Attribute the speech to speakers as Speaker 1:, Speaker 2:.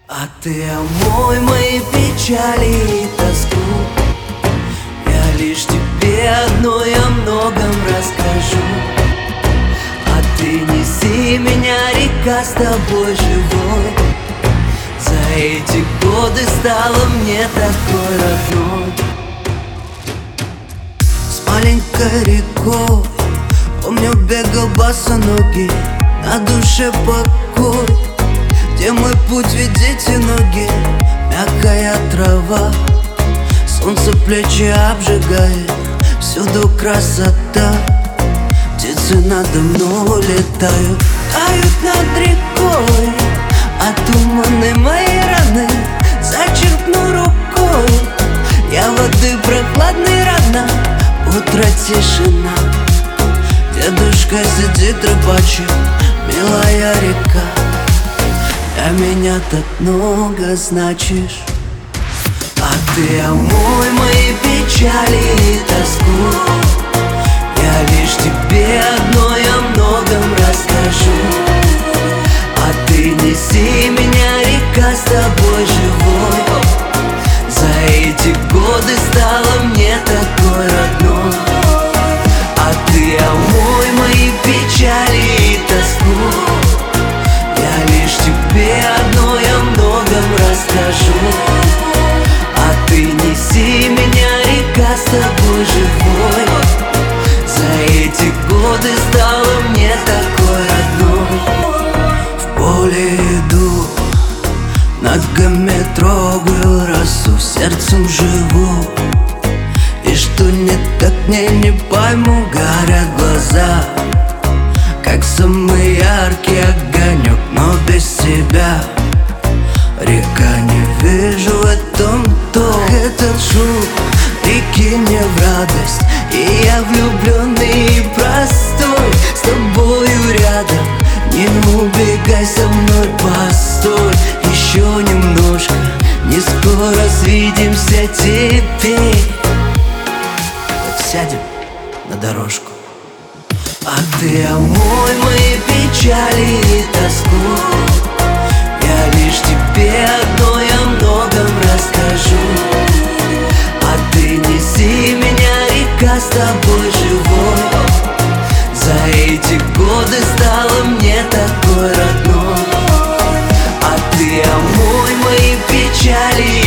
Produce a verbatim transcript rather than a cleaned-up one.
Speaker 1: А ты омой мои печали и тоску. Я лишь тебе одной о многом расскажу. А ты неси меня, река, с тобой живой. За эти годы стала мне такой родной. С маленькой рекой, помню, бегал босоногий, на душе покой. Где мой путь, ведите ноги, мягкая трава, солнце плечи обжигает, всюду красота. Птицы надо мной летают, тают над рекой, а туманы мои раны зачерпну рукой. Я воды прохладной рано, утро тишина. Дедушка сидит рыбачит, милая река. Для меня так много значишь. А ты омой мои печали и тоску. Я лишь тебе одной о многом расскажу. А ты неси меня, река, с тобой живой. За эти годы стала мне такой родной. А ты омой мои печали и тоску. Я лишь тебе одной о многом расскажу. А ты неси меня, река, с тобой живой. За эти годы стала мне такой родной. В поле иду, ногами трогаю росу, сердцем живу. И что не так, мне не пойму, горят глаза, как самый яркий огонек, но без тебя. Река, не вижу в этом то. Этот шум реки мне в радость, и я влюбленный и простой. С тобою рядом, не убегай со мной, постой. Еще немножко, не скоро свидимся теперь. Так сядем на дорожку. А ты омой мои печали и тоску. Я лишь тебе одной о многом расскажу. А ты неси меня, река, с тобой живой. За эти годы стала мне такой родной. А ты омой мои печали